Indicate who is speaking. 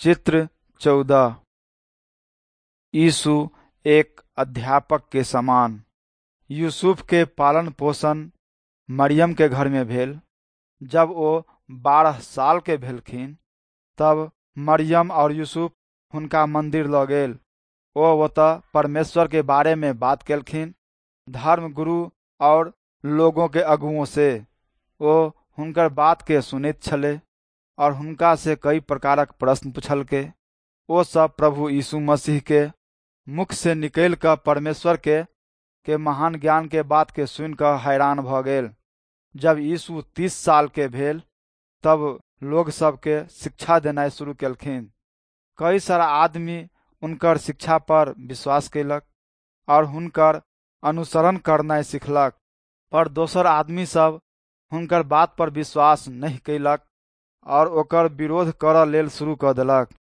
Speaker 1: चित्र 14। यीशु एक अध्यापक के समान। यूसुफ के पालन पोषण मरियम के घर में भेल। जब वो 12 साल के भेलखिन तब मरियम और यूसुफ हुनका मंदिर ल गेल। ओ ओतऽ परमेश्वर के बारे में बात केलखिन। धर्म गुरु और लोगों के अगुओं से ओ हुनकर बात के सुनैत छले और हुनका से कई प्रकारक प्रश्न पूछलकै। ओ सब प्रभु यीशु मसीह के मुख से निकल कर परमेश्वर के महान ज्ञान के बात के सुन कर हैरान भ गेल। जब यीशु 30 साल के भेल तब लोग सबके शिक्षा देनाइ शुरू केलखिन। कई सारा आदमी उनकर शिक्षा पर विश्वास केलक और हुनकर अनुसरण करनाइ सिखलक। पर दोसर आदमी सब हुनकर बात पर विश्वास नहीं केलक और ओकर विरोध करऽ लेल शुरू कर देलक।